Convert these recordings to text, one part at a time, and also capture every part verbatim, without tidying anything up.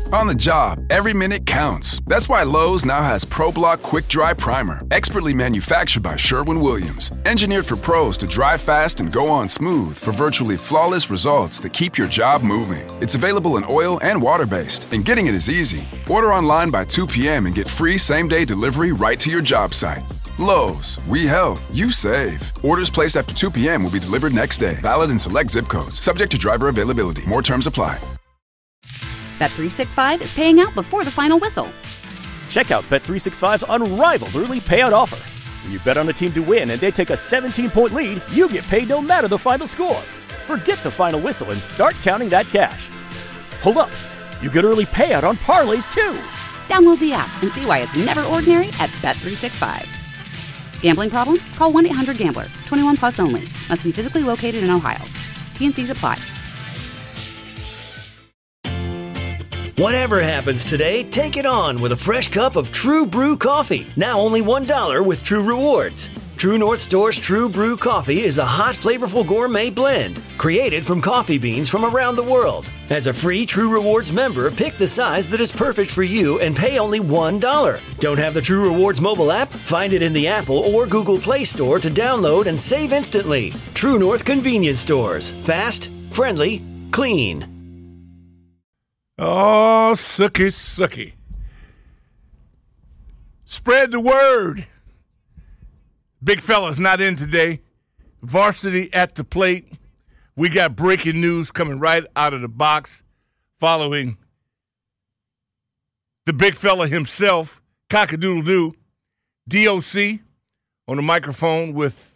On the job, every minute counts. That's why Lowe's now has ProBlock Quick Dry Primer, expertly manufactured by Sherwin-Williams. Engineered for pros to dry fast and go on smooth for virtually flawless results that keep your job moving. It's available in oil and water-based, and getting it is easy. Order online by two p.m. and get free same-day delivery right to your job site. Lowe's, we help, you save. Orders placed after two p.m. will be delivered next day. Valid in select zip codes. Subject to driver availability. More terms apply. Bet three sixty-five is paying out before the final whistle. Check out Bet three sixty-five's unrivaled early payout offer. When you bet on a team to win and they take a seventeen-point lead, you get paid no matter the final score. Forget the final whistle and start counting that cash. Hold up. You get early payout on parlays, too. Download the app and see why it's never ordinary at Bet three sixty-five. Gambling problem? Call one eight hundred gambler. twenty-one plus only. Must be physically located in Ohio. T and Cs apply. Whatever happens today, take it on with a fresh cup of True Brew coffee. Now only one dollar with True Rewards. True North Store's True Brew coffee is a hot, flavorful gourmet blend created from coffee beans from around the world. As a free True Rewards member, pick the size that is perfect for you and pay only one dollar. Don't have the True Rewards mobile app? Find it in the Apple or Google Play Store to download and save instantly. True North Convenience Stores. Fast, friendly, clean. Oh, sucky, sucky. Spread the word. Big fella's not in today. Varsity at the plate. We got breaking news coming right out of the box following the big fella himself, Cock-a-doodle-doo, D O C, on the microphone with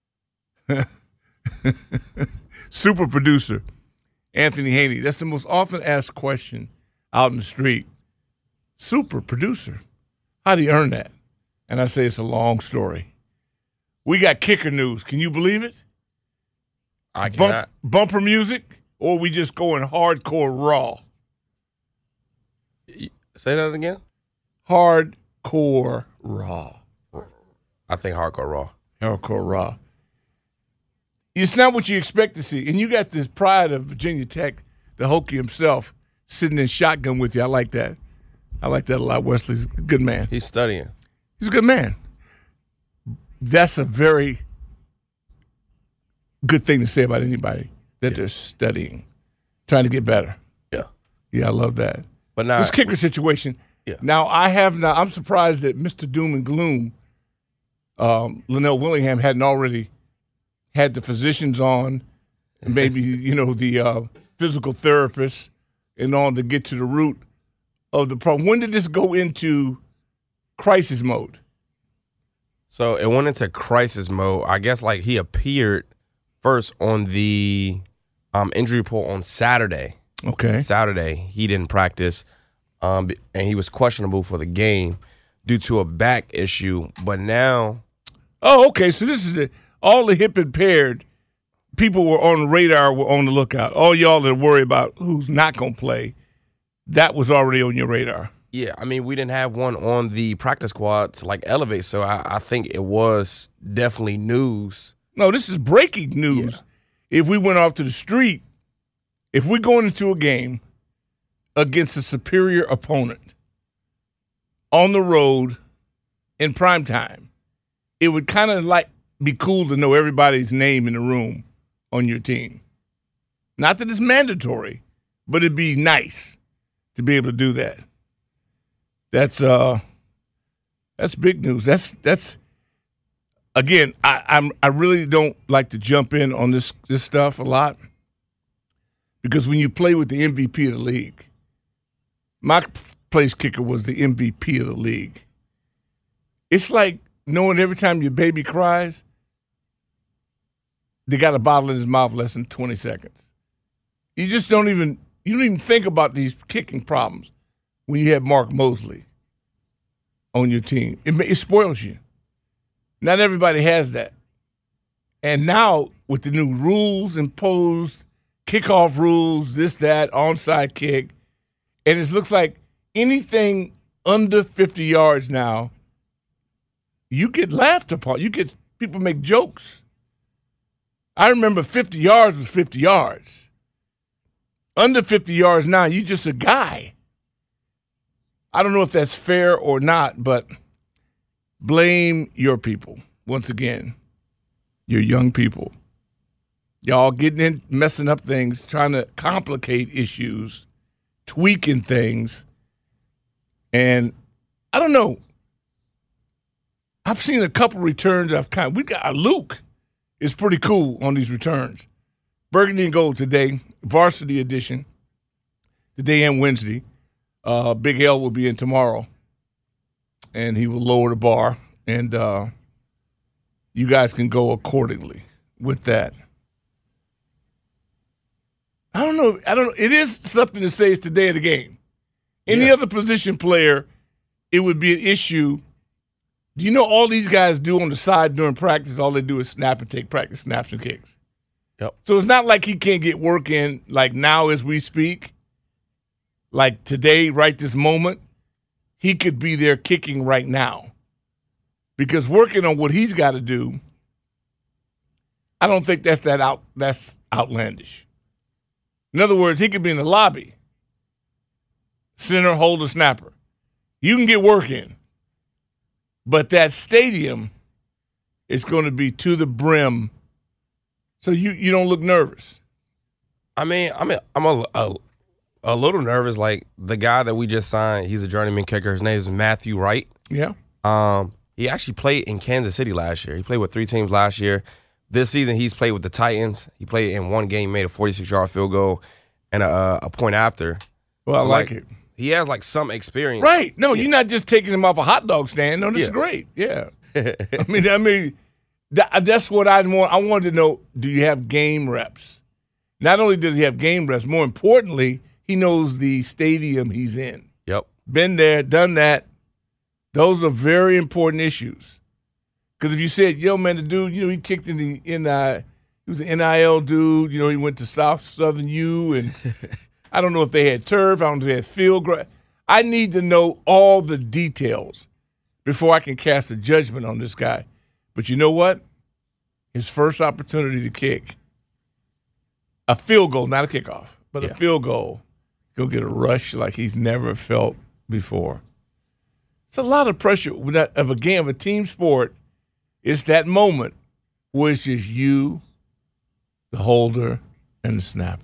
super producer Anthony Haney. That's the most often asked question out in the street. Super producer. How do you earn that? And I say it's a long story. We got kicker news. Can you believe it? I cannot. Bump, bumper music, or we just going hardcore raw? Say that again? Hardcore raw. I think hardcore raw. Hardcore raw. It's not what you expect to see. And you got this pride of Virginia Tech, the Hokie himself, sitting in shotgun with you. I like that. I like that a lot. Wesley's a good man. He's studying. He's a good man. That's a very good thing to say about anybody, that yeah. they're studying, trying to get better. Yeah. Yeah, I love that. But now this kicker situation. Yeah. Now, I have not, I'm surprised that Mister Doom and Gloom, um, Linnell Willingham, hadn't already had the physicians on, and maybe, you know, the uh, physical therapists and on to get to the root of the problem. When did this go into crisis mode? So it went into crisis mode. I guess, like, he appeared first on the um, injury report on Saturday. Okay. Saturday, he didn't practice, um, and he was questionable for the game due to a back issue. But now, oh, okay. So this is the all the hip impaired people were on the radar, were on the lookout. All y'all that worry about who's not going to play, that was already on your radar. Yeah, I mean, we didn't have one on the practice squad to, like, elevate, so I, I think it was definitely news. No, this is breaking news. Yeah. If we went off to the street, if we're going into a game against a superior opponent on the road in prime time, it would kind of like be cool to know everybody's name in the room on your team. Not that it's mandatory, but it'd be nice to be able to do that. That's uh, that's big news. That's that's again. I I'm I really don't like to jump in on this this stuff a lot because when you play with the M V P of the league, my place kicker was the M V P of the league. It's like knowing every time your baby cries, they got a bottle in his mouth less than twenty seconds. You just don't even you don't even think about these kicking problems when you have Mark Mosley on your team. It, it spoils you. Not everybody has that. And now with the new rules imposed, kickoff rules, this, that, onside kick, and it looks like anything under fifty yards now, you get laughed upon. You get people make jokes. I remember fifty yards was fifty yards. Under fifty yards now, you just a guy. I don't know if that's fair or not, but blame your people. Once again, your young people. Y'all getting in, messing up things, trying to complicate issues, tweaking things. And I don't know. I've seen a couple returns. I've kind of, we got Luke is pretty cool on these returns. Burgundy and Gold today, varsity edition, today and Wednesday. Uh, Big L will be in tomorrow, and he will lower the bar, and uh, you guys can go accordingly with that. I don't know. I don't know. It is something to say it's the day of the game. Any yeah. other position player, it would be an issue. Do you know all these guys do on the side during practice? All they do is snap and take practice snaps and kicks. Yep. So it's not like he can't get work in like now as we speak. Like today, right this moment, he could be there kicking right now. Because working on what he's got to do, I don't think that's that out that's outlandish. In other words, he could be in the lobby, center, holder, snapper. You can get work in. But that stadium is going to be to the brim, so you, you don't look nervous. I mean, I mean, I'm a, a a little nervous. Like the guy that we just signed, he's a journeyman kicker. His name is Matthew Wright. Yeah. Um, he actually played in Kansas City last year. He played with three teams last year. This season, he's played with the Titans. He played in one game, made a forty-six yard field goal, and a, a point after. Well, so I like, like it. He has like some experience. Right. No, yeah. you're not just taking him off a hot dog stand. No, this yeah. is great. Yeah. I mean, I mean, that, that's what I want. I wanted to know, do you have game reps? Not only does he have game reps, more importantly, he knows the stadium he's in. Yep. Been there, done that. Those are very important issues. Because if you said, yo, man, the dude, you know, he kicked in the, in the, he was an N I L dude. You know, he went to South Southern U, and I don't know if they had turf. I don't know if they had field grass. I need to know all the details before I can cast a judgment on this guy. But you know what? His first opportunity to kick, a field goal, not a kickoff, but yeah. a field goal, go get a rush like he's never felt before. It's a lot of pressure of a game, of a team sport. It's that moment where it's just you, the holder, and the snapper.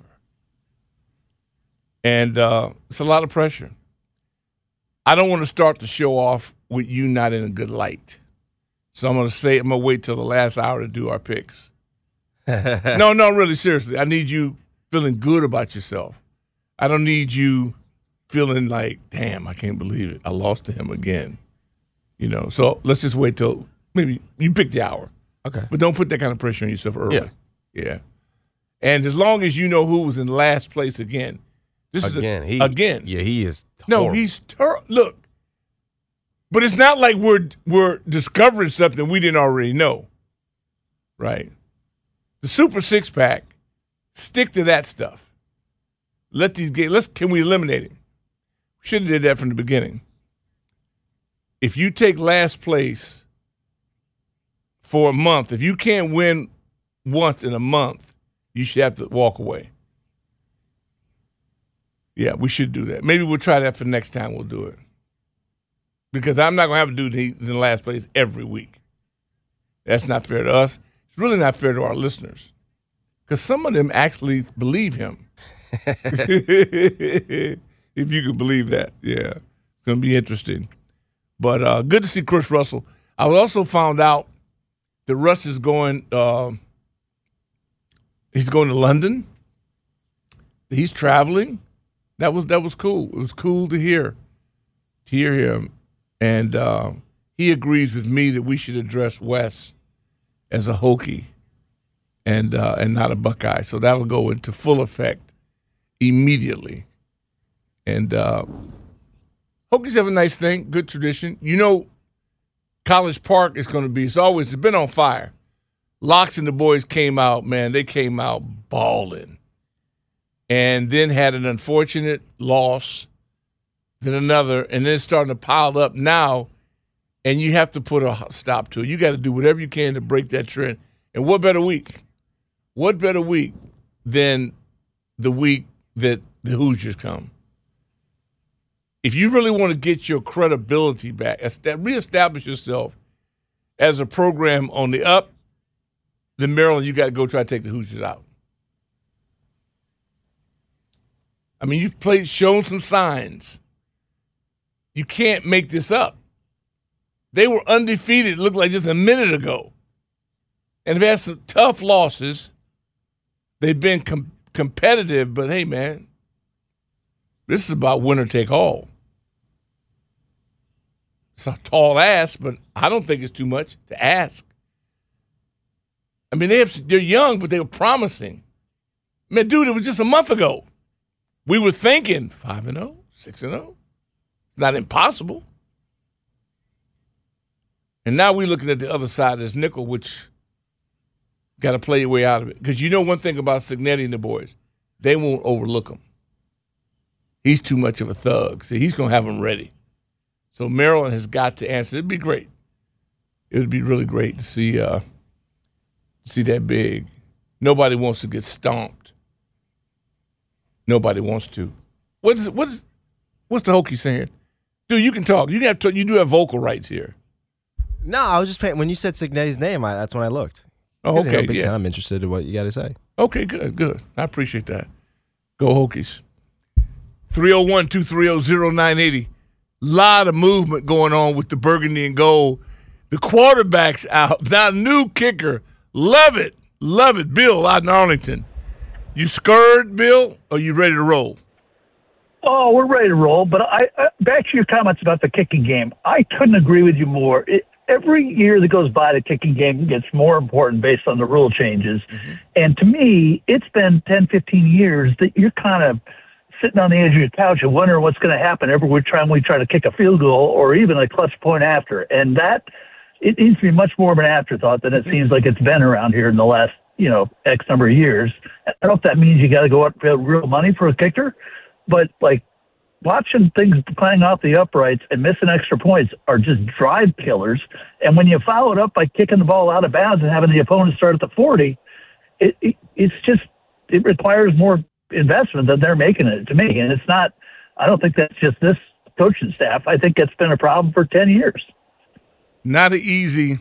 And uh, it's a lot of pressure. I don't want to start the show off with you not in a good light. So I'm going to say, I'm going to wait till the last hour to do our picks. no, no, really, seriously. I need you feeling good about yourself. I don't need you feeling like, damn, I can't believe it. I lost to him again. You know, so let's just wait till maybe you pick the hour. Okay. But don't put that kind of pressure on yourself early. Yeah. Yeah. And as long as you know who was in last place again. This again. Is a, he, again. Yeah, he is No, horrible. he's ter- look. But it's not like we're we're discovering something we didn't already know. Right? The Super Six Pack, stick to that stuff. Let these games, let's can we eliminate him? Should have did that from the beginning. If you take last place for a month, if you can't win once in a month, you should have to walk away. Yeah, we should do that. Maybe we'll try that for next time we'll do it. Because I'm not going to have a dude in the last place every week. That's not fair to us. It's really not fair to our listeners. Because some of them actually believe him. If you can believe that. Yeah. It's going to be interesting. But uh, good to see Chris Russell. I also found out that Russ is going uh, he's going to London. He's traveling. That was that was cool. It was cool to hear to hear him. And uh, he agrees with me that we should address Wes as a Hokie and uh, and not a Buckeye. So that'll go into full effect immediately. And uh, Hokies have a nice thing, good tradition. You know, College Park is going to be, it's always it's been on fire. Locks and the boys came out, man, they came out balling. And then had an unfortunate loss, then another, and then it's starting to pile up now, and you have to put a stop to it. You got to do whatever you can to break that trend. And what better week? What better week than the week that the Hoosiers come? if you really want to get your credibility back, reestablish yourself as a program on the up, then Maryland, you got to go try to take the Hoosiers out. I mean, you've played, shown some signs. You can't make this up. They were undefeated, it looked like just a minute ago. And they've had some tough losses. They've been com- competitive, but hey, man, this is about winner take all. It's a tall ask, but I don't think it's too much to ask. I mean, they have, they're young, but they were promising. Man, dude, it was just a month ago. We were thinking five and oh, six and oh. It's not impossible. And now we're looking at the other side of this nickel, which got to play your way out of it. Because you know one thing about Cignetti and the boys, they won't overlook him. He's too much of a thug. So he's going to have them ready. So Maryland has got to answer. It'd be great. It would be really great to see uh, see that big. Nobody wants to get stomped. Nobody wants to. What is what is what's the Hokie saying? Dude, you can talk. You have to, you do have vocal rights here. No, I was just paying. When you said Cignetti's name, I, that's when I looked. Oh, okay. You know, Big yeah. Ten, I'm interested in what you got to say. Okay, good, good. I appreciate that. Go Hokies. three oh one, two three oh, oh nine eight oh. Lot of movement going on with the burgundy and gold. The quarterback's out. Now, new kicker. Love it. Love it. Bill out in Arlington. You scared, Bill, or you ready to roll? Oh, we're ready to roll. But I, I back to your comments about the kicking game. I couldn't agree with you more. It, every year that goes by, the kicking game gets more important based on the rule changes. Mm-hmm. And to me, it's been ten, fifteen years that you're kind of sitting on the edge of your couch and wondering what's going to happen every time we try to kick a field goal or even a clutch point after. And that, it needs to be much more of an afterthought than it seems like it's been around here in the last, you know, X number of years. I don't know if that means you got to go up and pay real money for a kicker, but like watching things playing off the uprights and missing extra points are just drive killers. And when you follow it up by kicking the ball out of bounds and having the opponent start at the forty, it, it it's just, it requires more investment than they're making it to me. And it's not, I don't think that's just this coaching staff. I think it's been a problem for ten years. Not an easy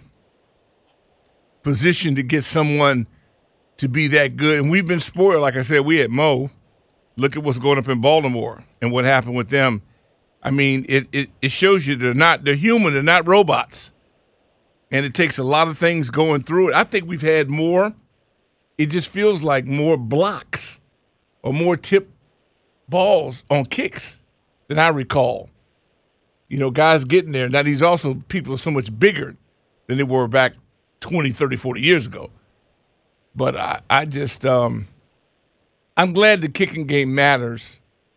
position to get someone to be that good. And we've been spoiled. Like I said, we at Mo, look at what's going up in Baltimore and what happened with them. I mean, it, it, it shows you they're not, they're human, they're not robots. And it takes a lot of things going through it. I think we've had more, it just feels like more blocks or more tip balls on kicks than I recall. You know, guys getting there. Now, these also people are so much bigger than they were back twenty, thirty, forty years ago. But I, I just, um, I'm glad the kicking game matters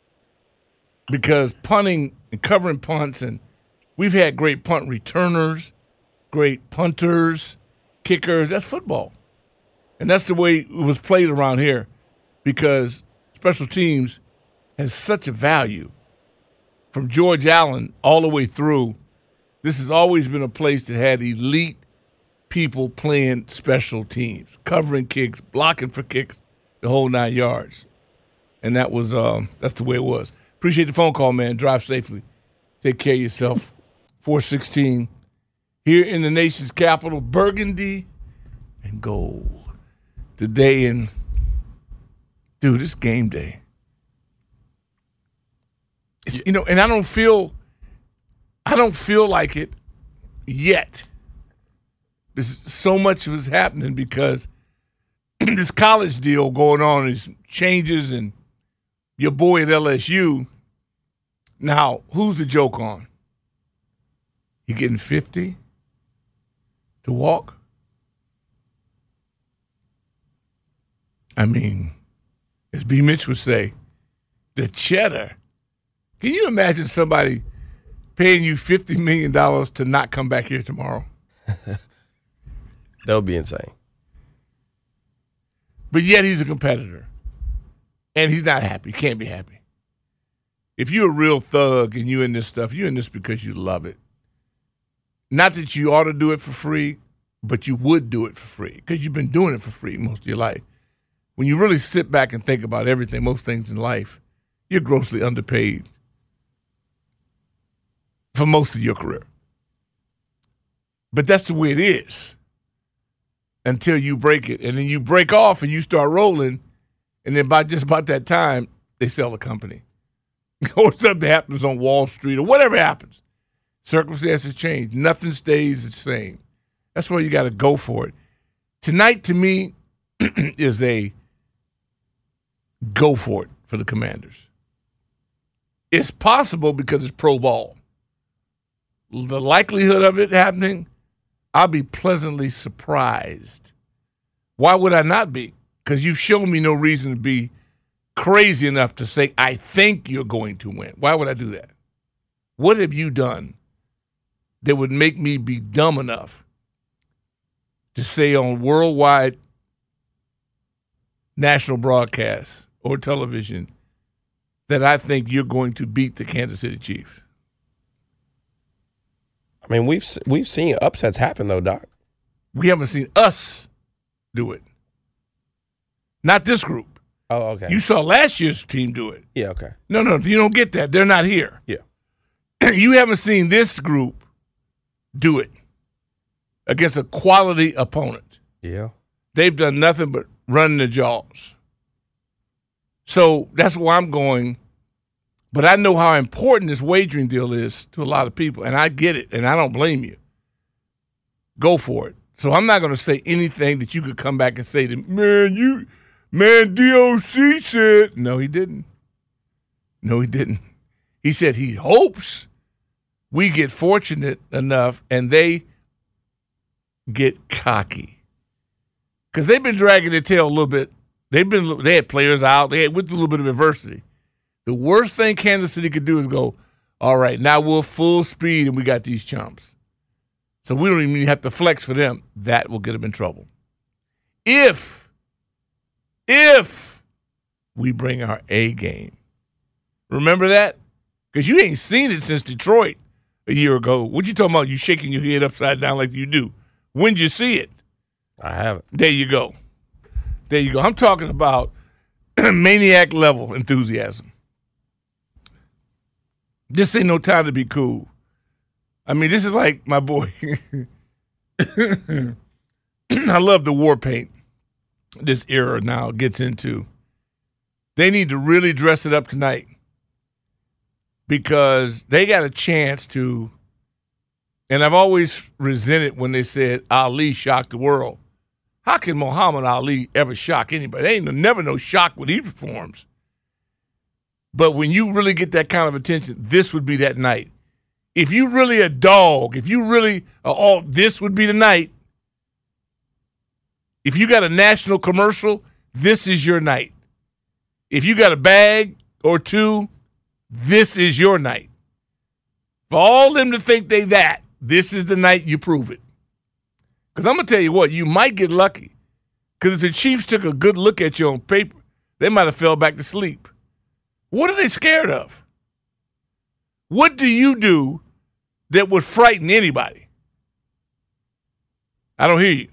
because punting and covering punts, and we've had great punt returners, great punters, kickers. That's football. And that's the way it was played around here because special teams has such a value. From George Allen all the way through, this has always been a place that had elite people playing special teams, covering kicks, blocking for kicks, the whole nine yards. And that was um, that's the way it was. Appreciate the phone call, man. Drive safely. Take care of yourself. four sixteen here in the nation's capital, burgundy and gold. Today in, dude, it's game day. It's, you know, and I don't feel, I don't feel like it yet. There's so much was happening because this college deal going on is changes, and your boy at L S U. Now, who's the joke on? You getting fifty to walk? I mean, as B. Mitch would say, the cheddar. Can you imagine somebody paying you fifty million dollars to not come back here tomorrow? That would be insane. But yet he's a competitor. And he's not happy. He can't be happy. If you're a real thug and you're in this stuff, you're in this because you love it. Not that you ought to do it for free, but you would do it for free because you've been doing it for free most of your life. When you really sit back and think about everything, most things in life, you're grossly underpaid. for most of your career. But that's the way it is until you break it. And then you break off and you start rolling, and then by just about that time, they sell the company. Or something happens on Wall Street or whatever happens. Circumstances change. Nothing stays the same. That's why you got to go for it. Tonight, to me, is a go for it for the Commanders. It's possible because it's pro ball. The likelihood of it happening, I'll be pleasantly surprised. Why would I not be? Because you've shown me no reason to be crazy enough to say, I think you're going to win. Why would I do that? What have you done that would make me be dumb enough to say on worldwide national broadcast or television that I think you're going to beat the Kansas City Chiefs? I mean, we've we've seen upsets happen, though, Doc. We haven't seen us do it. Not this group. Oh, okay. You saw last year's team do it. Yeah, okay. No, no, you don't get that. They're not here. Yeah. You haven't seen this group do it against a quality opponent. Yeah. They've done nothing but run the jaws. So that's why I'm going. But I know how important this wagering deal is to a lot of people, and I get it, and I don't blame you. Go for it. So I'm not going to say anything that you could come back and say to me, man, you, man, D O C said. No, he didn't. No, he didn't. He said he hopes we get fortunate enough and they get cocky. Because they've been dragging their tail a little bit. They've been, they had players out. They had went through a little bit of adversity. The worst thing Kansas City could do is go, all right, now we're full speed and we got these chumps. So we don't even have to flex for them. That will get them in trouble. If, if we bring our A game. Remember that? Because you ain't seen it since Detroit a year ago. What you talking about? You shaking your head upside down like you do. When'd you see it? I haven't. There you go. There you go. I'm talking about maniac level enthusiasm. This ain't no time to be cool. I mean, this is like my boy. I love the war paint this era now gets into. They need to really dress it up tonight because they got a chance to, and I've always resented when they said Ali shocked the world. How can Muhammad Ali ever shock anybody? They ain't never no shock when he performs. But when you really get that kind of attention, this would be that night. If you really a dog, if you really are all, this would be the night. If you got a national commercial, this is your night. If you got a bag or two, this is your night. For all them to think they that, this is the night you prove it. Because I'm going to tell you what, you might get lucky. Because if the Chiefs took a good look at you on paper, they might have fell back to sleep. What are they scared of? What do you do that would frighten anybody? I don't hear you.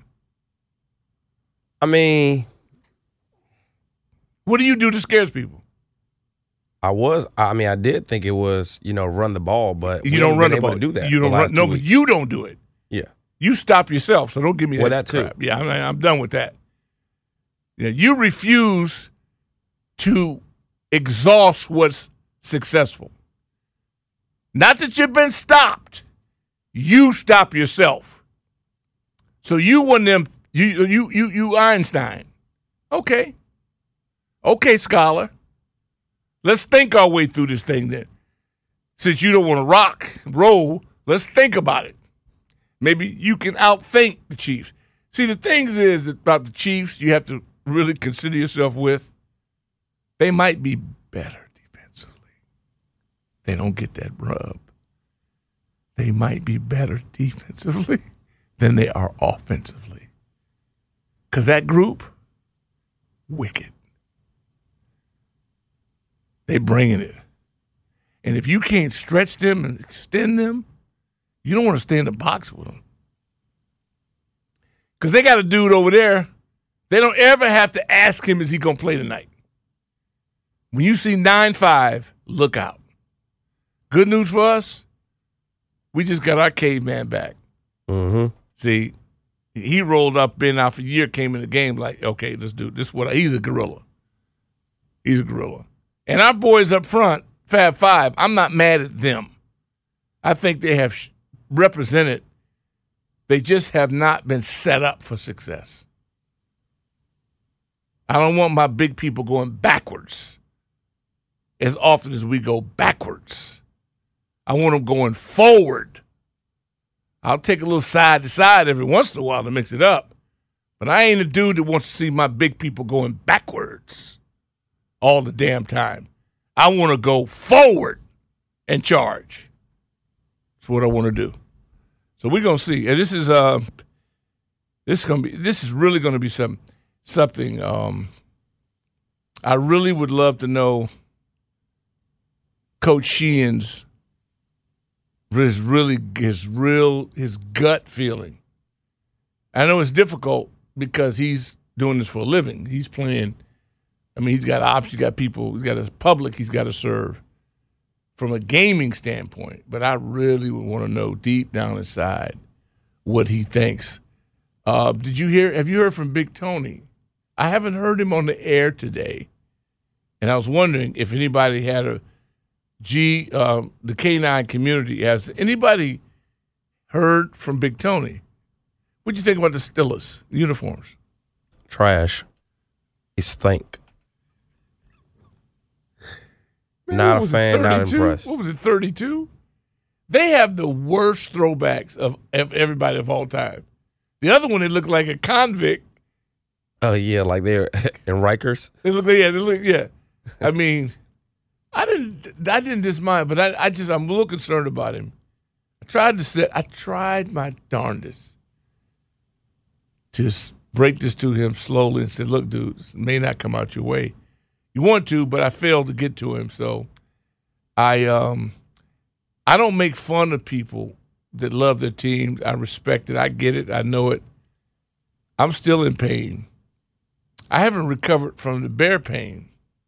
I mean, what do you do that scares people? I was, I mean, I did think it was, you know, run the ball, but you don't run the ball. To do that. You don't run. No, but you don't do it. Yeah. You stop yourself. So don't give me that. Well, that too. Crap. Yeah, I'm, I'm done with that. Yeah, you refuse to exhaust what's successful. Not that you've been stopped. You stop yourself. So you one of them, you you you you Einstein. Okay. Okay, scholar. Let's think our way through this thing then. Since you don't want to rock, roll, let's think about it. Maybe you can outthink the Chiefs. See, the thing is about the Chiefs, you have to really consider yourself with, they might be better defensively. They don't get that rub. They might be better defensively than they are offensively. Because that group, wicked. They bringing it. And if you can't stretch them and extend them, you don't want to stay in the box with them. Because they got a dude over there, they don't ever have to ask him, is he going to play tonight? When you see nine five, look out. Good news for us, We just got our caveman back. Mm-hmm. See, he rolled up, been out for a year, came in the game like, okay, let's do this. What he's a gorilla. He's a gorilla. And our boys up front, Fab Five, I'm not mad at them. I think they have represented. They just have not been set up for success. I don't want my big people going backwards as often as we go backwards. I want them going forward. I'll take a little side to side every once in a while to mix it up. But I ain't a dude that wants to see my big people going backwards all the damn time. I want to go forward and charge. That's what I want to do. So we're gonna see. And this is uh, this is gonna be. This is really gonna be some something. Um, I really would love to know Coach Sheehan's his really his real his gut feeling. I know it's difficult because he's doing this for a living. He's playing. I mean, he's got options. He's got people. He's got a public. He's got to serve from a gaming standpoint. But I really would want to know deep down inside what he thinks. Uh, did you hear? Have you heard from Big Tony? I haven't heard him on the air today, and I was wondering if anybody had a G, uh, the K nine community. Has anybody heard from Big Tony? What do you think about the Steelers uniforms? Trash. They stink. Man, not a fan, not impressed. What was it, thirty-two? They have the worst throwbacks of, of everybody of all time. The other one, it looked like a convict. Oh, yeah, like they're in Rikers. They look like, yeah, they look, yeah. I mean, I didn't, I didn't dismind, but I, I just, I'm a little concerned about him. I tried to set, I tried my darndest to break this to him slowly and said, look, dude, this may not come out your way. You want to, but I failed to get to him. So I um I don't make fun of people that love their teams. I respect it. I get it. I know it. I'm still in pain. I haven't recovered from the bear pain.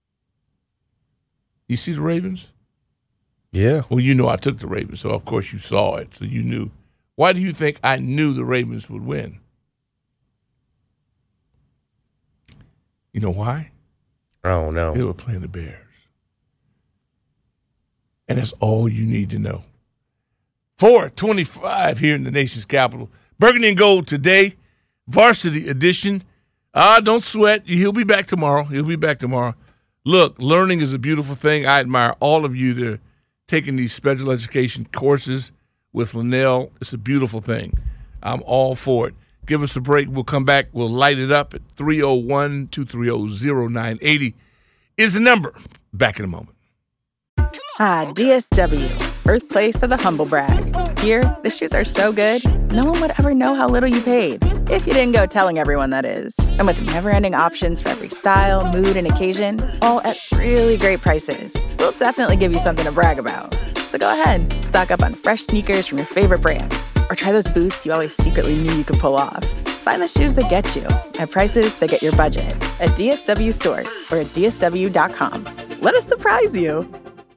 You see the Ravens? Yeah. Well, you know I took the Ravens, so of course you saw it, so you knew. Why do you think I knew the Ravens would win? You know why? Oh, no. They were playing the Bears. And that's all you need to know. four twenty-five here in the nation's capital. Burgundy and Gold today, varsity edition. Ah, don't sweat. He'll be back tomorrow. He'll be back tomorrow. Look, learning is a beautiful thing. I admire all of you that are taking these special education courses with Linnell. It's a beautiful thing. I'm all for it. Give us a break. We'll come back. We'll light it up at three oh one, two three oh, oh nine eight oh is the number. Back in a moment. Ah, D S W, birthplace of the humble brag. Here, the shoes are so good, no one would ever know how little you paid. If you didn't go telling everyone, that is. And with never-ending options for every style, mood, and occasion, all at really great prices, we'll definitely give you something to brag about. So go ahead, stock up on fresh sneakers from your favorite brands. Or try those boots you always secretly knew you could pull off. Find the shoes that get you at prices that get your budget at D S W stores or at D S W dot com. Let us surprise you.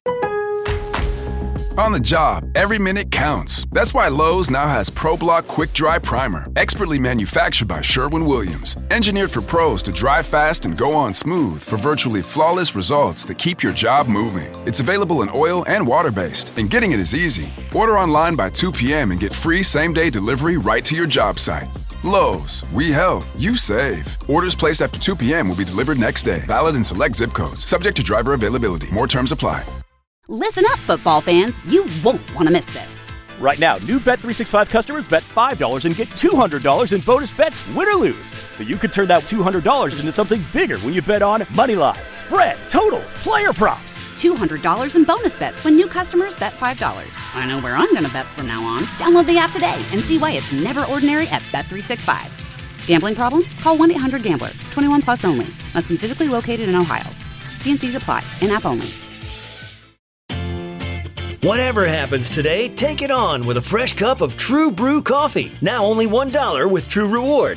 On the job, every minute counts. That's why Lowe's now has ProBlock Quick Dry Primer, expertly manufactured by Sherwin-Williams. Engineered for pros to dry fast and go on smooth for virtually flawless results that keep your job moving. It's available in oil and water-based, and getting it is easy. Order online by two p.m. and get free same-day delivery right to your job site. Lowe's, we help, you save. Orders placed after two p.m. will be delivered next day. Valid in select zip codes. Subject to driver availability. More terms apply. Listen up, football fans. You won't want to miss this. Right now, new Bet three sixty-five customers bet five dollars and get two hundred dollars in bonus bets, win or lose. So you could turn that two hundred dollars into something bigger when you bet on money line, spread, totals, player props. two hundred dollars in bonus bets when new customers bet five dollars. I know where I'm going to bet from now on. Download the app today and see why it's never ordinary at Bet three sixty-five. Gambling problem? Call one eight hundred gambler. twenty-one plus only. Must be physically located in Ohio. T and C's apply. In-app only. Whatever happens today, take it on with a fresh cup of True Brew coffee. Now only one dollar with True Rewards.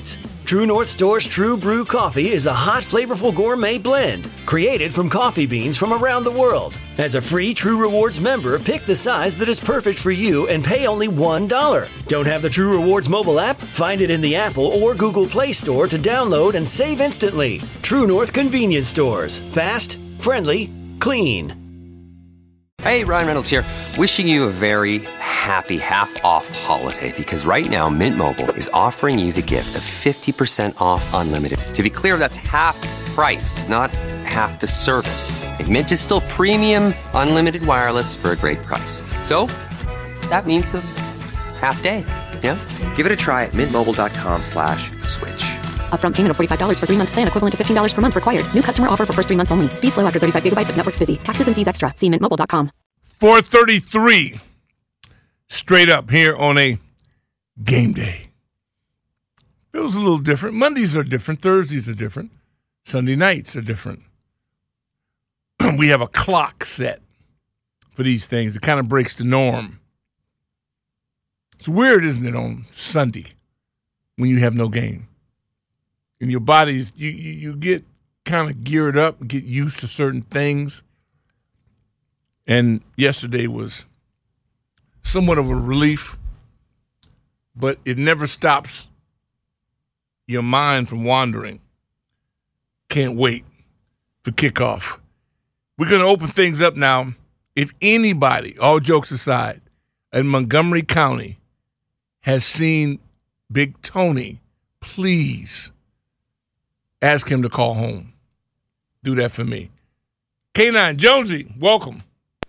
True North Store's True Brew Coffee is a hot, flavorful gourmet blend created from coffee beans from around the world. As a free True Rewards member, pick the size that is perfect for you and pay only one dollar. Don't have the True Rewards mobile app? Find it in the Apple or Google Play Store to download and save instantly. True North Convenience Stores. Fast, friendly, clean. Hey, Ryan Reynolds here. Wishing you a very happy half-off holiday because right now Mint Mobile is offering you the gift of fifty percent off unlimited. To be clear, that's half price, not half the service. And Mint is still premium unlimited wireless for a great price. So that means a half day, yeah? Give it a try at mintmobile.com slash switch. Upfront payment of forty-five dollars for three-month plan equivalent to fifteen dollars per month required. New customer offer for first three months only. Speed slow after thirty-five gigabytes if network's busy. Taxes and fees extra. See mint mobile dot com. four thirty-three straight up here on a game day. Feels a little different. Mondays are different. Thursdays are different. Sunday nights are different. We have a clock set for these things. It kind of breaks the norm. It's weird, isn't it, on Sunday when you have no game? And your bodies, you, you, you get kind of geared up, get used to certain things. And yesterday was somewhat of a relief, but it never stops your mind from wandering. Can't wait for kickoff. We're going to open things up now. If anybody, all jokes aside, in Montgomery County has seen Big Tony, please ask him to call home. Do that for me. K nine, Jonesy, welcome.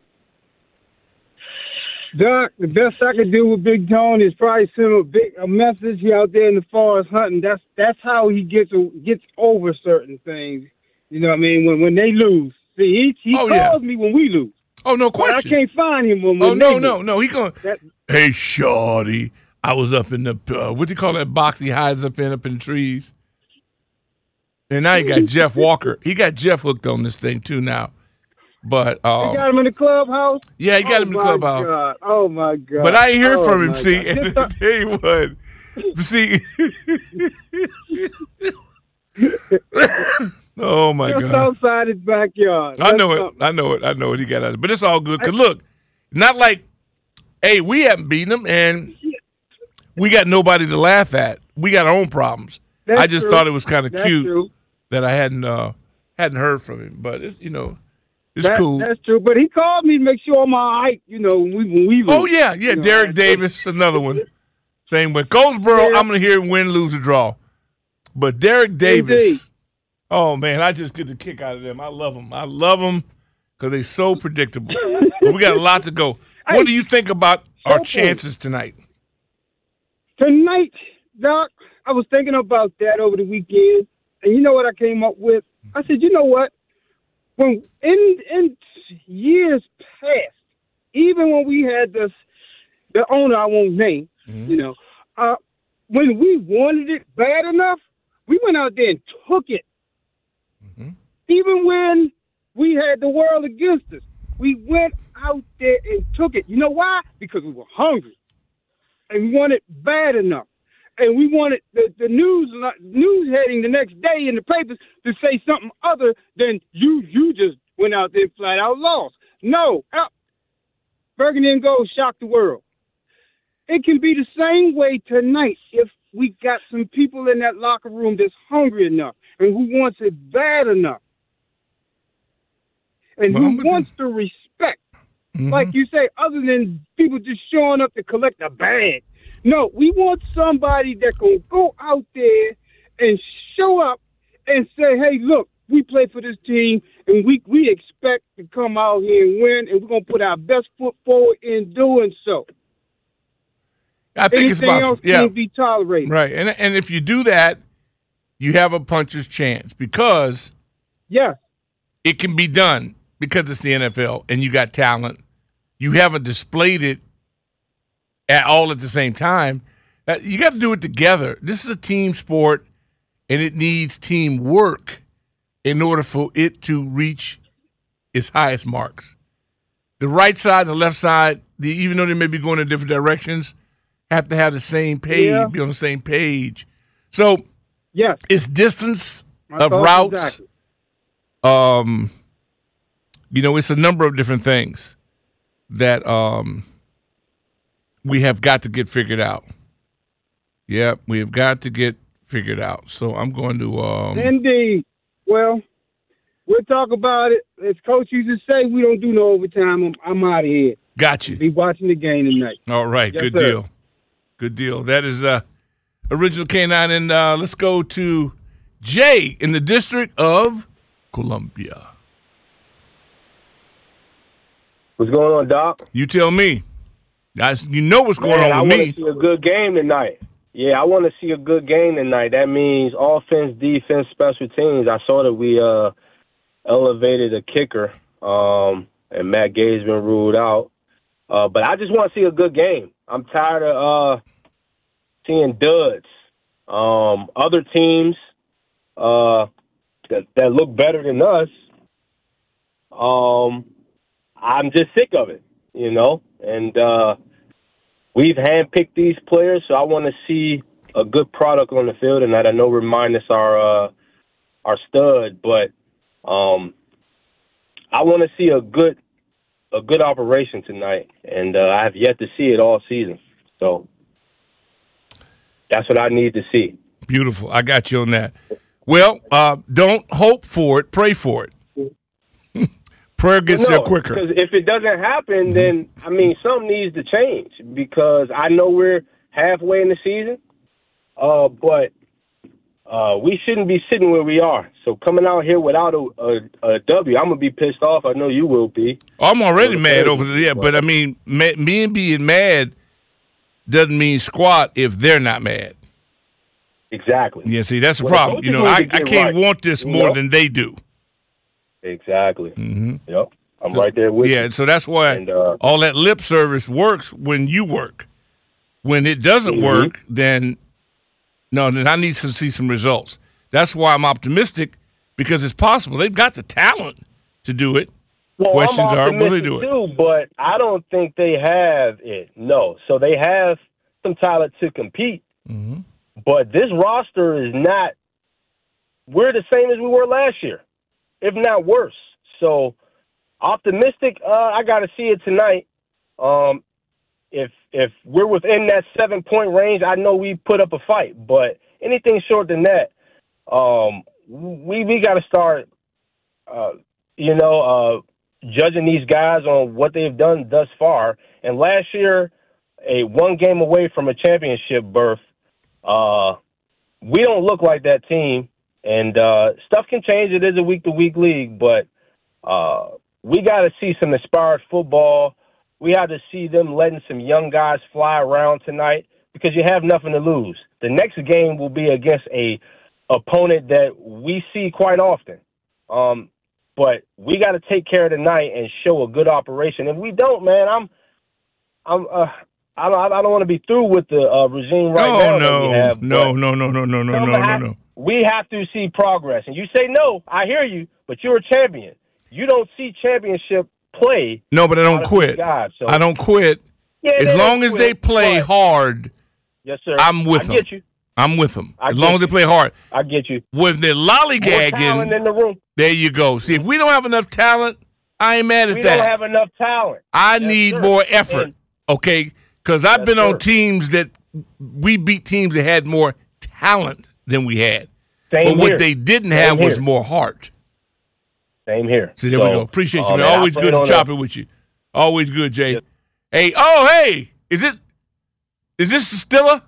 Doc, the best I could do with Big Tony is probably send him a big a message. He out there in the forest hunting. That's that's how he gets gets over certain things. You know what I mean? When when they lose, see, he he oh, calls yeah. me when we lose. Oh no But question. I can't find him when, when oh no they no lose. no he going. That, Hey shorty, I was up in the uh, what do you call that box he hides up in up in trees. And now he got Jeff Walker. He got Jeff hooked on this thing too now. But um, you got him in the clubhouse. Yeah, he got oh him in the my clubhouse. God. Oh my God! But I ain't hear oh from him. my See, God. and I tell you what. See. Oh my Just God! outside his backyard. I know That's it. something. I know it. I know it. He got us, but it's all good. Cause look, not like, hey, we haven't beaten them, and we got nobody to laugh at. We got our own problems. That's I just true. thought it was kind of That's cute true. that I hadn't uh, hadn't heard from him. But it's, you know, it's That- cool. That's true. But he called me to make sure I'm all right. You know, when we when we lose. Oh yeah, yeah. You know, Derek I- Davis, another one. Same way. Goldsboro, Yeah. I'm gonna hear him win, lose, or draw. But Derek Davis, Indeed. oh man, I just get the kick out of them. I love them. I love them because they're so predictable. But we got a lot to go. What do you think about our so chances tonight? Tonight, Doc, I was thinking about that over the weekend, and you know what I came up with? I said, you know what? When in in years past, even when we had this, the owner I won't name, Mm-hmm. you know, uh, when we wanted it bad enough, we went out there and took it. Mm-hmm. Even when we had the world against us, we went out there and took it. You know why? Because we were hungry. And we wanted bad enough. And we wanted the, the news news heading the next day in the papers to say something other than you you just went out there and flat out lost. No. Uh, Burgundy and Gold shocked the world. It can be the same way tonight if we got some people in that locker room that's hungry enough and who wants it bad enough. And Well, I'm who with wants the respect. Mhm. Like you say, other than people just showing up to collect a bag. No, we want somebody that can go out there and show up and say, hey, look, we play for this team, and we we expect to come out here and win, and we're going to put our best foot forward in doing so. I think Anything it's about else yeah, can't be tolerated. right. And and if you do that, you have a puncher's chance because Yeah. it can be done because it's the N F L and you got talent. You haven't displayed it at all at the same time. Uh, You got to do it together. This is a team sport, and it needs teamwork in order for it to reach its highest marks. The right side and the left side, the, even though they may be going in different directions, have to have the same page, Yeah. be on the same page. So Yes. It's distance My of thoughts routes. exactly. Um, you know, it's a number of different things that um we have got to get figured out. Yep, we have got to get figured out. So I'm going to um Indeed. Well, we'll talk about it. As Coach used to say, we don't do no overtime. I'm, I'm out of here. got you. Be watching the game tonight. All right, Yes, good sir. deal. Good deal. That is uh Original K nine, and uh let's go to Jay in the District of Columbia. What's going on, Doc? You tell me. Guys, you know what's going Man, on with I me. want to see a good game tonight. Yeah, I want to see a good game tonight. That means offense, defense, special teams. I saw that we uh, elevated a kicker, um, and Matt Gay's been ruled out. Uh, but I just want to see a good game. I'm tired of uh, seeing duds. Um, other teams uh, that, that look better than us, um, I'm just sick of it, you know? And uh, we've handpicked these players, so I want to see a good product on the field tonight. I know Remindus our uh, our stud, but um, I want to see a good a good operation tonight, and uh, I have yet to see it all season. So that's what I need to see. Beautiful. I got you on that. Well, uh, don't hope for it. Pray for it. Prayer gets no, there quicker. Because if it doesn't happen, then, I mean, something needs to change because I know we're halfway in the season, uh, but uh, we shouldn't be sitting where we are. So coming out here without a, a, a W, I'm going to be pissed off. I know you will be. I'm already mad over the yeah, but I mean, ma- me and being mad doesn't mean squat if they're not mad. Exactly. Yeah, see, that's the Well, problem. coaches You know, need I, to I get can't right, want this you more know? than they do. Exactly. Mm-hmm. Yep. I'm So- right there with yeah, you. so that's why And, uh, all that lip service works when you work. When it doesn't Mhm. work, then no, then I need to see some results. That's why I'm optimistic because it's possible. They've got the talent to do it. Well, Questions I'm are, will they optimistic do it? too, but I don't think they have it. No. So they have some talent to compete, Mm-hmm. but this roster is not. We're the same as we were last year, if not worse. So optimistic. Uh, I got to see it tonight. Um, if if we're within that seven point range, I know we put up a fight. But anything short than that, um, we we got to start. Uh, you know, uh, judging these guys on what they've done thus far. And last year, a one game away from a championship berth. Uh, we don't look like that team, and uh, stuff can change. It is a week to week league, but uh, we got to see some inspired football. We have to see them letting some young guys fly around tonight because you have nothing to lose. The next game will be against a opponent that we see quite often. Um, but we got to take care of tonight and show a good operation. If we don't, man, I'm, I'm, uh, I don't, I don't want to be through with the uh, regime right now. No, that we no, have, no, but no, no, no, no, no, no, no, no. we have to see progress. And you say no, I hear you, but you're a champion. You don't see championship play. No, but I out don't of quit. these guys, so- I don't quit. Yeah, as they long don't as they quit, play but- hard, Yes, sir. I'm with I them. get you. I'm with them. I As get long as they you. play hard. I get you. When they're More talent lollygagging, in the room. there you go. See, if we don't have enough talent, I ain't mad at We that. don't have enough talent. I Yes, need sir. more effort, And- okay? Because I've Yes, been on sir. teams that we beat teams that had more talent than we had. Same but what here. they didn't Same have was here. more heart. Same here. See, there So, we go. Appreciate you, uh, man. man, Always I good plan to on chop that. it with you. Always good, Jay. Hey, oh, hey, is it? Is this Stilla?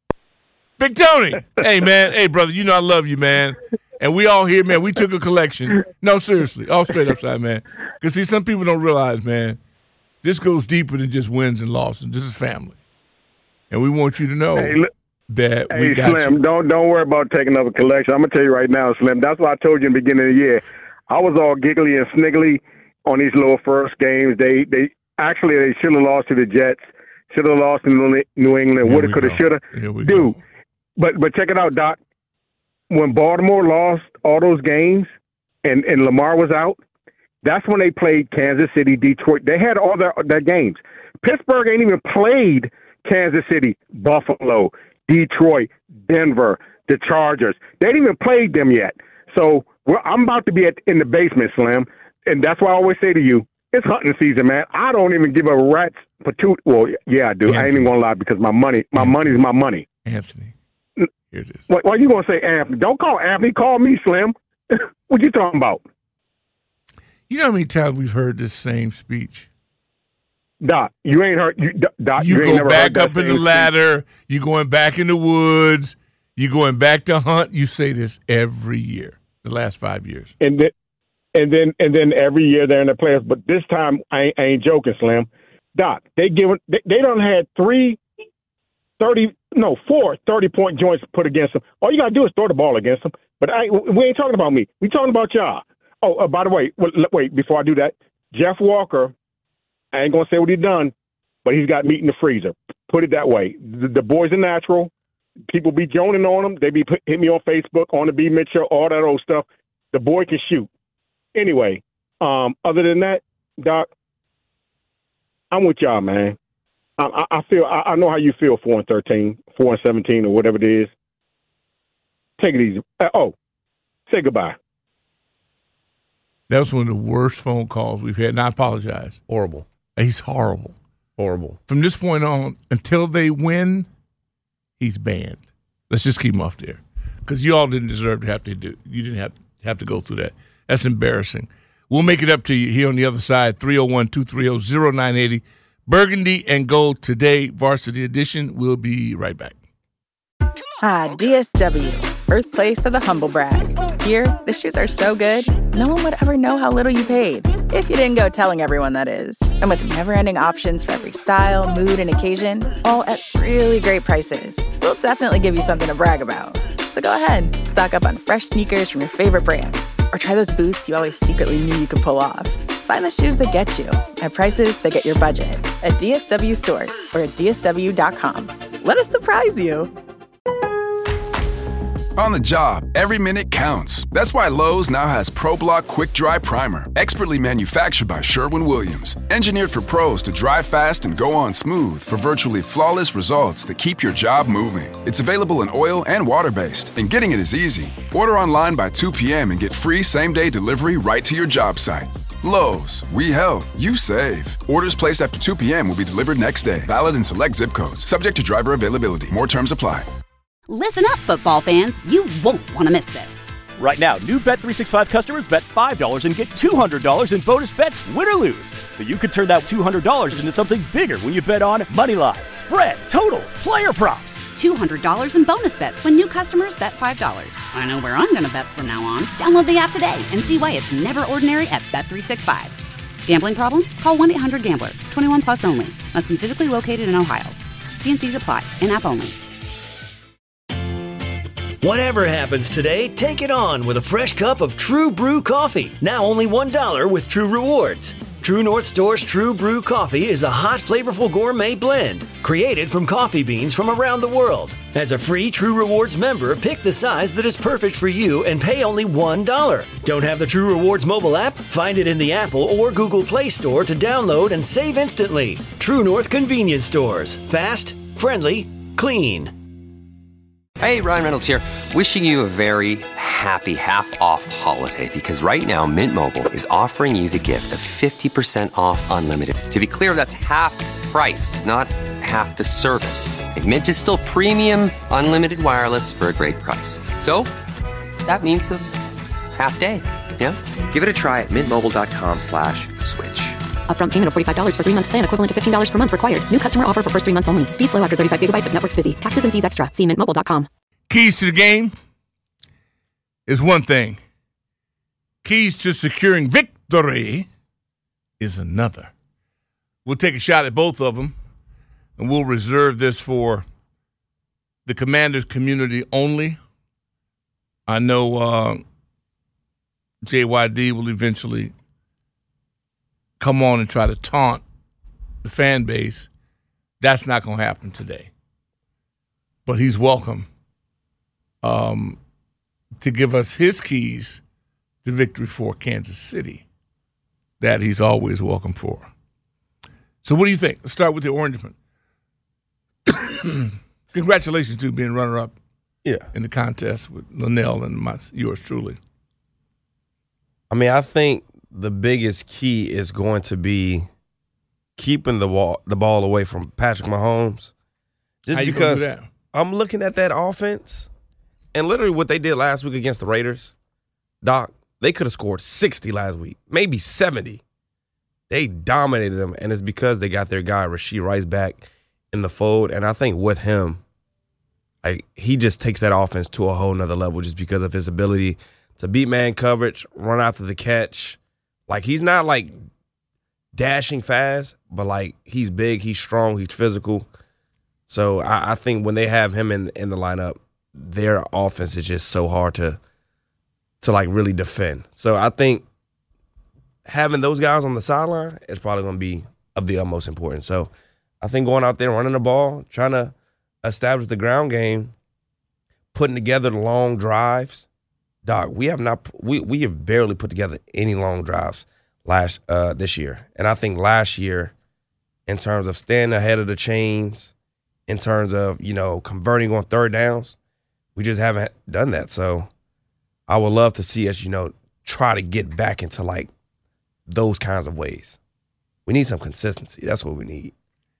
Big Tony. Hey, man. Hey, brother, you know I love you, man. And we all here, man. We took a collection. No, seriously. All straight upside, man. Because, see, some people don't realize, man, this goes deeper than just wins and losses. This is family. And we want you to know Hey, look- that Hey, we got Slim, you. don't don't worry about taking up a collection. I'm gonna tell you right now, Slim. That's what I told you in the beginning of the year. I was all giggly and sniggly on these little first games. They they actually they should have lost to the Jets. Should have lost to New England. Here Woulda, we coulda, go. shoulda. Here we Dude, go. but but check it out, Doc. When Baltimore lost all those games and and Lamar was out, that's when they played Kansas City, Detroit. They had all their their games. Pittsburgh ain't even played Kansas City, Buffalo, Detroit, Denver, the Chargers. They ain't even played them yet. So we're, I'm about to be at, in the basement, Slim, and that's why I always say to you, it's hunting season, man. I don't even give a rat's patoot. Well, yeah, I do. Anthony. I ain't even gonna lie because my money, my Anthony. money's my money. Anthony, here it is. Why, why you gonna say Anthony? Don't call Anthony. Call me, Slim. What you talking about? You know how many times we've heard this same speech? Doc, you ain't heard. You, Doc, you, you ain't go never back heard up in the ladder. You going back in the woods. You going back to hunt. You say this every year, the last five years. And then, and then, and then every year they're in the playoffs. But this time, I ain't, I ain't joking, Slim. Doc, they given they, they done had three, thirty, no, four thirty-point joints put against them. All you got to do is throw the ball against them. But I, we ain't talking about me. We talking about y'all. Oh, uh, by the way, wait, wait, before I do that, Jeff Walker, I ain't going to say what he done, but he's got meat in the freezer. Put it that way. The, the boy's a natural. People be joning on him. They be put, hit me on Facebook, on the B. Mitchell, all that old stuff. The boy can shoot. Anyway, um, other than that, Doc, I'm with y'all, man. I, I, I feel I, I know how you feel. Four and thirteen, four and seventeen, or whatever it is. Take it easy. Uh, oh, say goodbye. That was one of the worst phone calls we've had, and I apologize. Horrible. He's horrible. Horrible. From this point on, until they win, he's banned. Let's just keep him off there, because you all didn't deserve to have to do. You didn't have have to go through that. That's embarrassing. We'll make it up to you here on the other side. three oh one, two three oh, oh nine eight oh. Burgundy and Gold today, Varsity Edition. We'll be right back. Ah, D S W, birthplace of the humble brag. Here, the shoes are so good, no one would ever know how little you paid. If you didn't go telling everyone, that is. And with never-ending options for every style, mood, and occasion, all at really great prices, we'll definitely give you something to brag about. So go ahead, stock up on fresh sneakers from your favorite brands, or try those boots you always secretly knew you could pull off. Find the shoes that get you at prices that get your budget at D S W stores or at D S W dot com. Let us surprise you. On the job, every minute counts. That's why Lowe's now has ProBlock Quick Dry Primer, expertly manufactured by Sherwin-Williams. Engineered for pros to dry fast and go on smooth for virtually flawless results that keep your job moving. It's available in oil and water-based, and getting it is easy. Order online by two p.m. and get free same-day delivery right to your job site. Lowe's, we help, you save. Orders placed after two p.m. will be delivered next day. Valid in select zip codes. Subject to driver availability. More terms apply. Listen up, football fans. You won't want to miss this. Right now, new Bet three sixty-five customers bet five dollars and get two hundred dollars in bonus bets, win or lose. So you could turn that two hundred dollars into something bigger when you bet on moneyline, spread, totals, player props. two hundred dollars in bonus bets when new customers bet five dollars. I know where I'm going to bet from now on. Download the app today and see why it's never ordinary at Bet three sixty-five. Gambling problem? Call one eight hundred gambler. twenty-one plus only. Must be physically located in Ohio. T and C's apply. In-app only. Whatever happens today, take it on with a fresh cup of True Brew coffee. Now only one dollar with True Rewards. True North Store's True Brew coffee is a hot, flavorful gourmet blend created from coffee beans from around the world. As a free True Rewards member, pick the size that is perfect for you and pay only one dollar. Don't have the True Rewards mobile app? Find it in the Apple or Google Play Store to download and save instantly. True North Convenience Stores. Fast, friendly, clean. Hey, Ryan Reynolds here, wishing you a very happy half-off holiday, because right now Mint Mobile is offering you the gift of fifty percent off unlimited. To be clear, that's half price, not half the service. And Mint is still premium unlimited wireless for a great price. So that means a half day, yeah? Give it a try at mintmobile.com slash switch. Upfront payment of forty-five dollars for three-month plan equivalent to fifteen dollars per month required. New customer offer for first three months only. Speed slow after thirty-five gigabytes if network's busy. Taxes and fees extra. See mint mobile dot com. Keys to the game is one thing. Keys to securing victory is another. We'll take a shot at both of them, and we'll reserve this for the Commanders community only. I know uh, J Y D will eventually come on and try to taunt the fan base. That's not going to happen today. But he's welcome um, to give us his keys to victory for Kansas City. That he's always welcome for. So what do you think? Let's start with the Orangeman. Congratulations to being runner-up Yeah. in the contest with Linnell and my, yours truly. I mean, I think the biggest key is going to be keeping the ball, the ball away from Patrick Mahomes. Just How you gonna do because that? I'm looking at that offense, and literally what they did last week against the Raiders, Doc, they could have scored sixty last week, maybe seventy. They dominated them, and it's because they got their guy Rashee Rice back in the fold. And I think with him, like, he just takes that offense to a whole nother level just because of his ability to beat man coverage, run after the catch. Like, he's not, like, dashing fast, but, like, he's big, he's strong, he's physical. So I, I think when they have him in in the lineup, their offense is just so hard to, to like, really defend. So I think having those guys on the sideline is probably going to be of the utmost importance. So I think going out there, running the ball, trying to establish the ground game, putting together the long drives. Doc, we have not we we have barely put together any long drives last uh, this year. And I think last year, in terms of staying ahead of the chains, in terms of, you know, converting on third downs, we just haven't done that. So I would love to see us, you know, try to get back into, like, those kinds of ways. We need some consistency. That's what we need.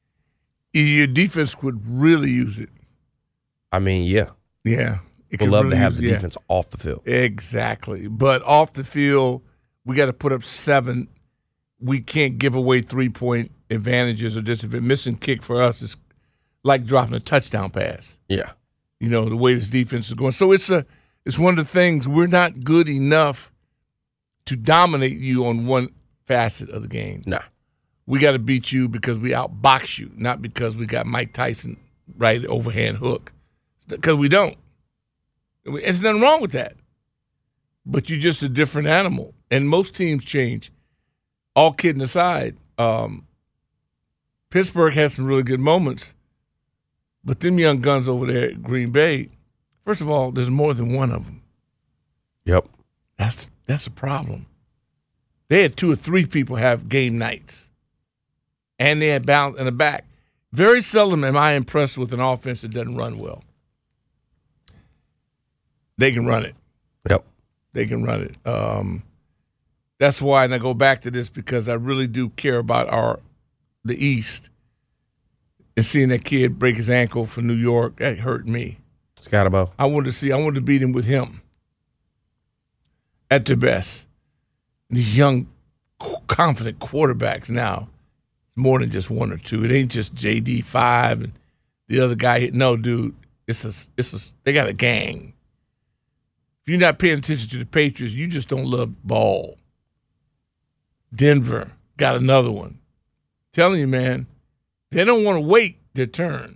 Your defense would really use it. I mean, yeah. Yeah. We'd love to have the defense off the field. Exactly. But off the field, we got to put up seven. We can't give away three-point advantages or just if a missing kick for us is like dropping a touchdown pass. Yeah. You know, the way this defense is going. So it's a it's one of the things, we're not good enough to dominate you on one facet of the game. Nah. We got to beat you because we outbox you, not because we got Mike Tyson right overhand hook. Because we don't. There's nothing wrong with that. But you're just a different animal. And most teams change. All kidding aside, um, Pittsburgh has some really good moments. But them young guns over there at Green Bay, first of all, there's more than one of them. Yep. That's that's a problem. They had two or three people have game nights. And they had balance in the back. Very seldom am I impressed with an offense that doesn't run well. They can run it. Yep. They can run it. Um, that's why, and I go back to this because I really do care about our the East. And seeing that kid break his ankle for New York, that hurt me. Scotabo. I wanted to see, I wanted to beat him with him at their best. These young, confident quarterbacks now, it's more than just one or two. It ain't just J D five and the other guy. No, dude, it's a, it's a, they got a gang. If you're not paying attention to the Patriots, you just don't love ball. Denver got another one. Telling you, man, they don't want to wait their turn.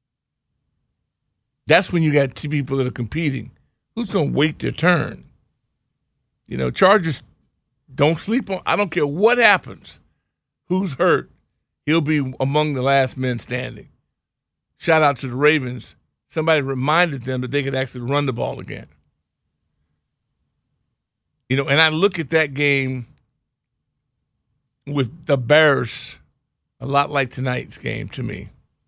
That's when you got two people that are competing. Who's going to wait their turn? You know, Chargers don't sleep on. I don't care what happens. Who's hurt? He'll be among the last men standing. Shout out to the Ravens. Somebody reminded them that they could actually run the ball again. You know, and I look at that game with the Bears a lot like tonight's game to me.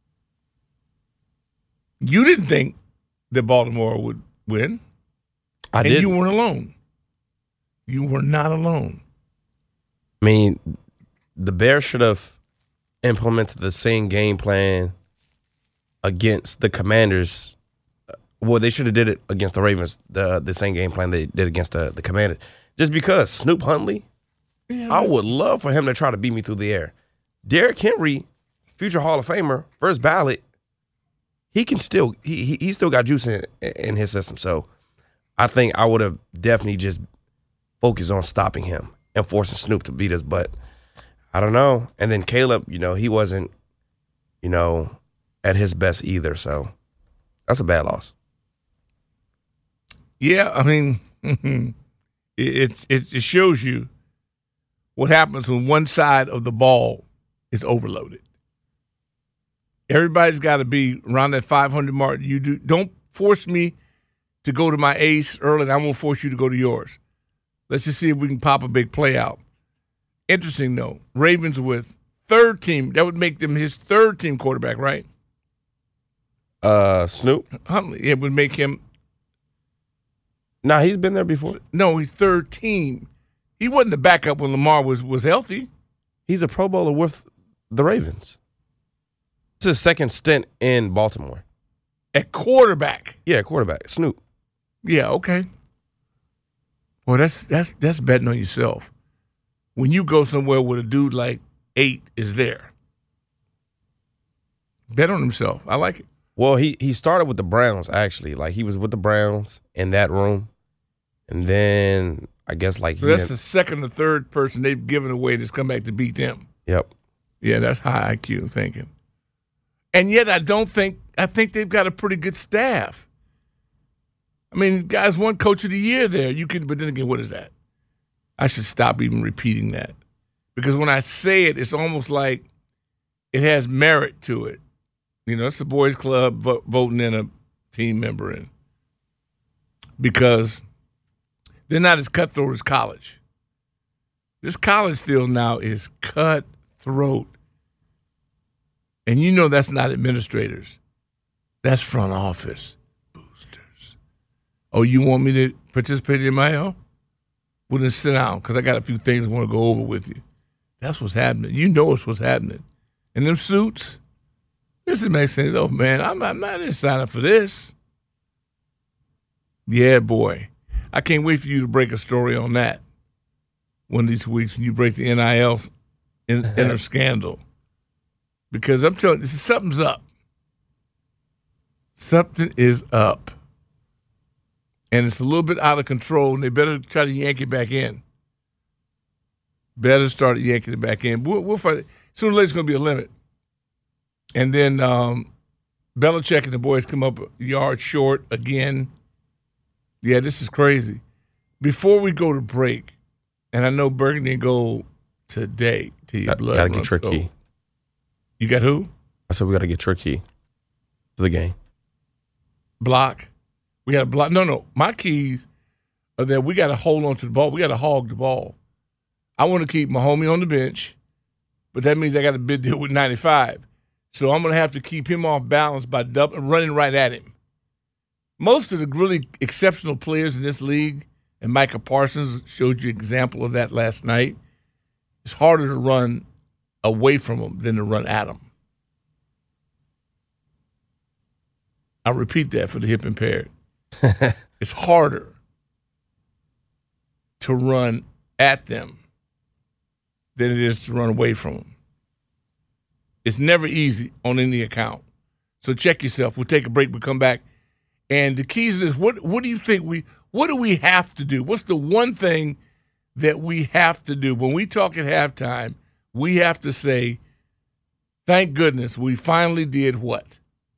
You didn't think that Baltimore would win. I and did. You weren't alone. You were not alone. I mean, the Bears should have implemented the same game plan against the Commanders. Well, they should have did it against the Ravens, the the same game plan they did against the, the Commanders. Just because Snoop Huntley, yeah, I would love for him to try to beat me through the air. Derrick Henry, future Hall of Famer, first ballot, he can still he he, he still got juice in, in his system. So I think I would have definitely just focused on stopping him and forcing Snoop to beat us. But I don't know. And then Caleb, you know, he wasn't, you know, at his best either. So that's a bad loss. Yeah, I mean, it, it it shows you what happens when one side of the ball is overloaded. Everybody's got to be around that five hundred mark. You do don't force me to go to my ace early, and I won't force you to go to yours. Let's just see if we can pop a big play out. Interesting, though. Ravens with third team. That would make them his third team quarterback, right? Uh, Snoop. Huntley. It would make him. Nah, he's been there before. No, he's third team. He wasn't the backup when Lamar was was healthy. He's a Pro Bowler with the Ravens. It's his second stint in Baltimore. At quarterback. Yeah, quarterback. Snoop. Yeah, okay. Well, that's that's that's betting on yourself. When you go somewhere with a dude like eight is there. Bet on himself. I like it. Well, he he started with the Browns, actually. Like, he was with the Browns in that room. And then I guess like so he that's the second or third person they've given away that's come back to beat them. Yep. Yeah, that's high I Q thinking. And yet I don't think I think they've got a pretty good staff. I mean, guys won coach of the year there. You can, but then again, what is that? I should stop even repeating that. Because when I say it, it's almost like it has merit to it. You know, it's the boys club vo- voting in a team member in. Because they're not as cutthroat as college. This college field now is cutthroat. And you know that's not administrators. That's front office boosters. Oh, you want me to participate in my own? Well, then sit down, because I got a few things I want to go over with you. That's what's happening. You know it's what's happening. And them suits, this is makes sense. Oh, man, I'm not, I'm not in signing for this. Yeah, boy. I can't wait for you to break a story on that one of these weeks when you break the N I L in, inner scandal. Because I'm telling you, something's up. Something is up. And it's a little bit out of control, and they better try to yank it back in. Better start yanking it back in. We'll, we'll find it. Sooner or later, it's going to be a limit. And then um, Belichick and the boys come up a yard short again. Yeah, this is crazy. Before we go to break, and I know Burgundy and Gold today to your got, blood. Got to get Tricky. You got who? I said we got to get Tricky to the game. Block. We got to block. No, no. My keys are that we got to hold on to the ball. We got to hog the ball. I want to keep my homie on the bench, but that means I got a bid deal with ninety-five. So I'm going to have to keep him off balance by double, running right at him. Most of the really exceptional players in this league, and Micah Parsons showed you an example of that last night, it's harder to run away from them than to run at them. I'll repeat that for the hip impaired. It's harder to run at them than it is to run away from them. It's never easy on any account. So check yourself. We'll take a break. We'll come back. And the keys is what what do you think we what do we have to do? What's the one thing that we have to do? When we talk at halftime, we have to say, thank goodness we finally did what?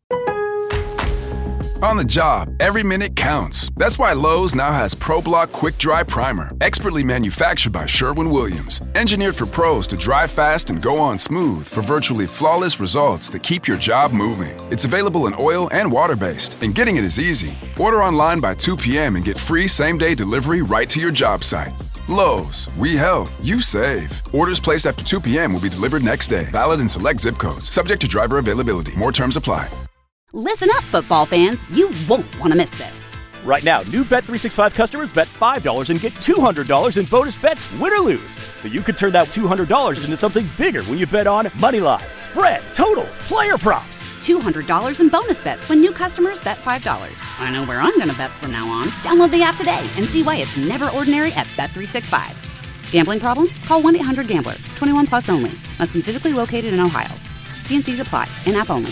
On the job, every minute counts. That's why Lowe's now has ProBlock Quick Dry Primer, expertly manufactured by Sherwin-Williams. Engineered for pros to dry fast and go on smooth for virtually flawless results that keep your job moving. It's available in oil and water-based, and getting it is easy. Order online by two p.m. and get free same-day delivery right to your job site. Lowe's, we help, you save. Orders placed after two p.m. will be delivered next day. Valid in select zip codes. Subject to driver availability. More terms apply. Listen up, football fans. You won't want to miss this. Right now, new Bet three sixty-five customers bet five dollars and get two hundred dollars in bonus bets, win or lose. So you could turn that two hundred dollars into something bigger when you bet on money line, spread, totals, player props. two hundred dollars in bonus bets when new customers bet five dollars. I know where I'm going to bet from now on. Download the app today and see why it's never ordinary at Bet three sixty-five. Gambling problem? Call one eight hundred gambler. twenty-one plus only. Must be physically located in Ohio. T and C's apply. In-app only.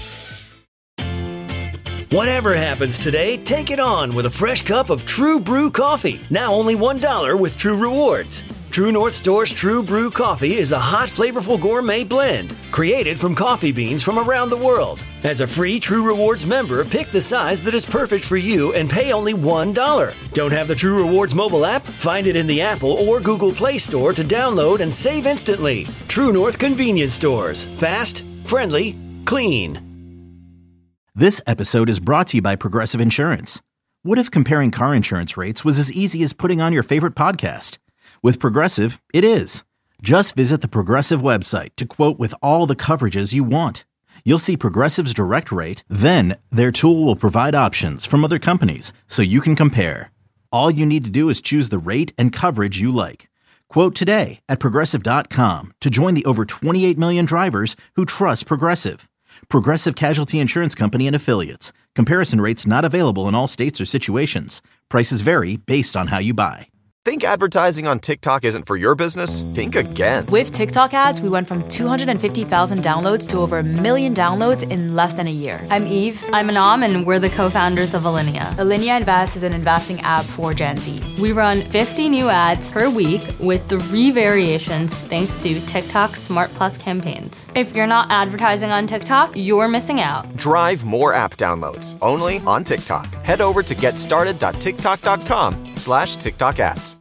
Whatever happens today, take it on with a fresh cup of True Brew coffee. Now only one dollar with True Rewards. True North Store's True Brew coffee is a hot, flavorful gourmet blend created from coffee beans from around the world. As a free True Rewards member, pick the size that is perfect for you and pay only one dollar. Don't have the True Rewards mobile app? Find it in the Apple or Google Play Store to download and save instantly. True North Convenience Stores. Fast, friendly, clean. This episode is brought to you by Progressive Insurance. What if comparing car insurance rates was as easy as putting on your favorite podcast? With Progressive, it is. Just visit the Progressive website to quote with all the coverages you want. You'll see Progressive's direct rate, then their tool will provide options from other companies so you can compare. All you need to do is choose the rate and coverage you like. Quote today at Progressive dot com to join the over twenty-eight million drivers who trust Progressive. Progressive Casualty Insurance Company and Affiliates. Comparison rates not available in all states or situations. Prices vary based on how you buy. Think advertising on TikTok isn't for your business? Think again. With TikTok ads, we went from two hundred fifty thousand downloads to over a million downloads in less than a year. I'm Eve. I'm Anam, and we're the co-founders of Alinea. Alinea Invest is an investing app for Gen Z. We run fifty new ads per week with three variations thanks to TikTok Smart Plus campaigns. If you're not advertising on TikTok, you're missing out. Drive more app downloads only on TikTok. Head over to getstarted dot tiktok dot com slash TikTok ads.